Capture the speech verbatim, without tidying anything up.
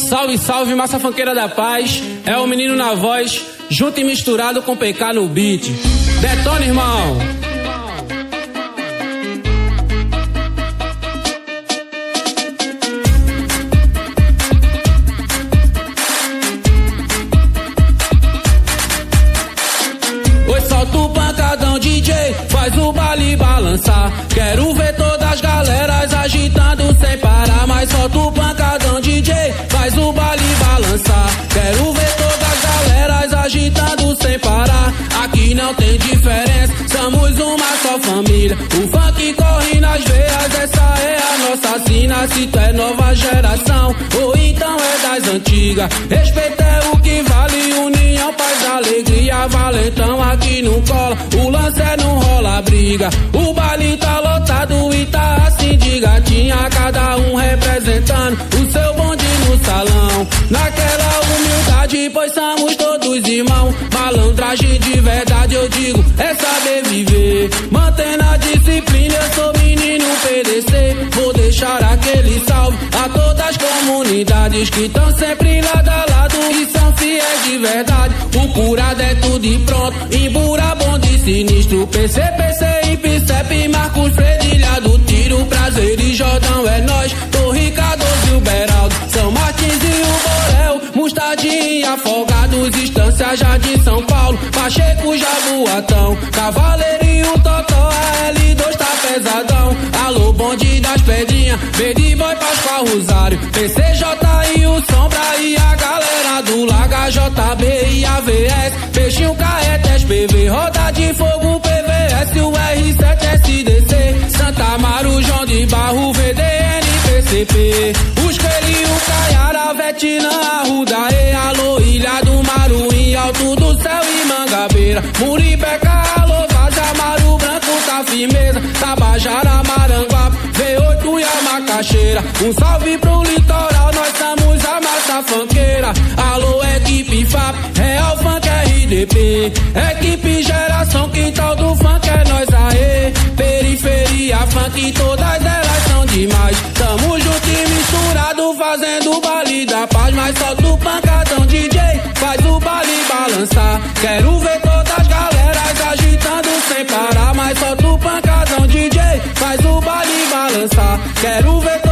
Salve, salve, massa funkeira da paz. É o menino na voz, junto e misturado com P K no beat. Detona, irmão. Oi, solta o pancadão, D J, faz o baile balançar. Quero ver todas as galeras agitando sem parar. Mas solta o pancadão, D J, faz o baile balançar. Quero ver todas as galeras agitando sem parar. Aqui não tem diferença, somos uma só família. O funk corre nas veias, essa é a nossa sina. Se tu é nova geração ou então é das antigas, respeito é o que vale, união, paz, alegria. Valentão aqui não cola, o lance é não rola briga. O baile tá lotado e tá assim de gatinha, cada um representando o seu bonde no salão. Naquela humildade, pois somos todos irmãos. Malandragem de verdade, eu digo, é saber viver. Mantendo a disciplina, eu sou menino P D C. Vou deixar aquele salve a todas as comunidades que estão sempre lado a lado e são fiéis de verdade. O curado é tudo e pronto, embura, bonde sinistro. P C, P C e P C E P, Marcos, Fredilha do Tiro. Prazer e Jordão é nós, Torre, Cardoso e o Beraldo, São Martins e o Borel, Mostadinho e Afogados, Estância, Jardim, São Paulo, Pacheco, Jaboatão, Cavaleiro e o Totó, a L dois tá pesadão. Alô, bonde das pedrinhas, Baby Boy, Pascoal, Rosário, P C J e o Sombra e a galera do Laga, J B e A V S, Peixinho, Caeté, S P V, Roda de Fogo, P V S, o R sete, S D C, Santa Amaro, João de Barro, V D N, P C P, os Coelhinho, Caiara, Vetinã, Arruda, E, alô, Ilha do Maruim, Alto do Céu e Mangabeira, Muribeca, alô, Vaza, Maru Branco, tá firmeza, Tabajara, Maranguape, V oito e a Macaxeira. Um salve pro litoral, nós somos a massa funkeira. Alô, equipe F A P, Real Funk R D P, equipe Geração Quintal do Funk, é nós aê. Periferia Funk, todas elas são demais. Tamo junto e misturado, fazendo o baile da paz. Mas solta o pancadão, D J, faz o baile balançar. Quero ver todas as galeras agitando sem parar. Mas solta o pancadão, D J, faz o baile balançar. Quero ver